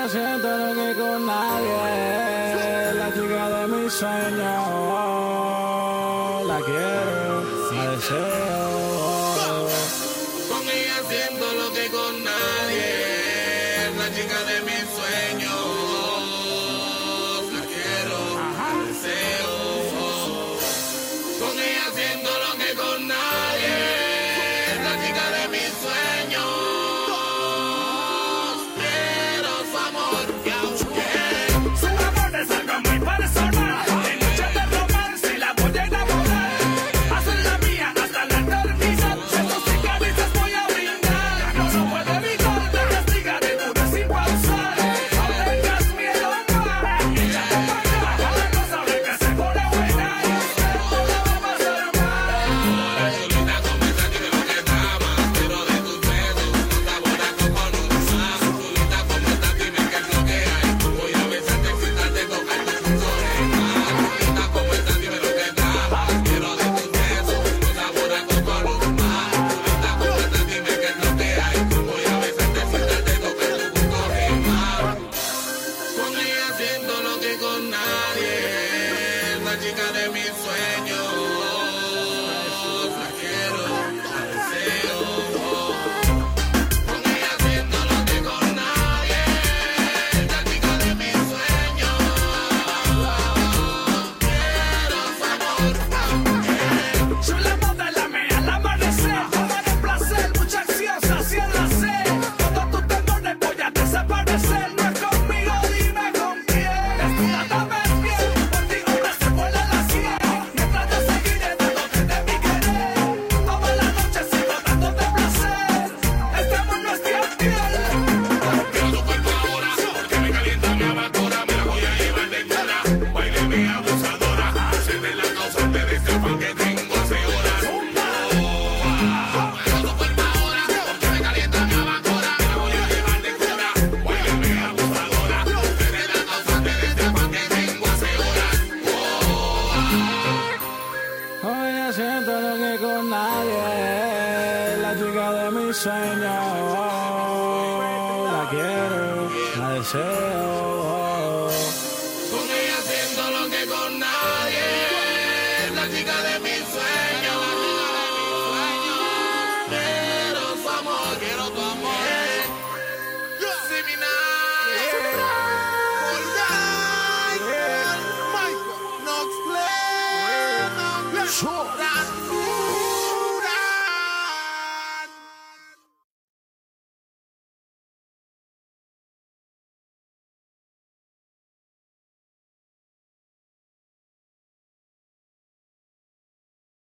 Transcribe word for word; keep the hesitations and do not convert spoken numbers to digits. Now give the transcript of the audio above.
siento lo que con nadie. La chica de mis sueños. La quiero, la deseo. Con ella siento lo que con nadie. La chica de mis sueños. La quiero, la deseo. Con ella siento lo que con nadie. La chica de mis sueños. La chica de mis sueños, la quiero, la deseo. Con ella siento lo que con nadie. La chica de mis sueños, quiero su amor. Soy la moda, la mea, al amanecer. Toda de placer, mucha acción, sacia la sed. Todos tus temores voy a desaparecer. No es conmigo, dime con quién. Desnúdame bien, por ti una se vuela la sien. Mientras yo seguiré dándote de mi querer. Toda la noche sigo dándote placer. Este amor no es fiel, fiel. Quiero tu cuerpo ahora, porque me calienta mi abatora. Me la voy a llevar de cura. Báileme abusadora. Hacerte la causante de este afán que tengo hace horas. Quiero tu cuerpo ahora, porque me calienta mi abatora. Me la voy a llevar de cura. Báileme abusadora. Hacerte la causante de este afán que tengo hace horas. Con ella siento lo que con nadie. La chica de mis sueños. La quiero, la deseo. Con ella siento lo que con nadie. La chica de mis sueños. Quiero su amor, quiero tu amor. Similar. Michael Knox Play.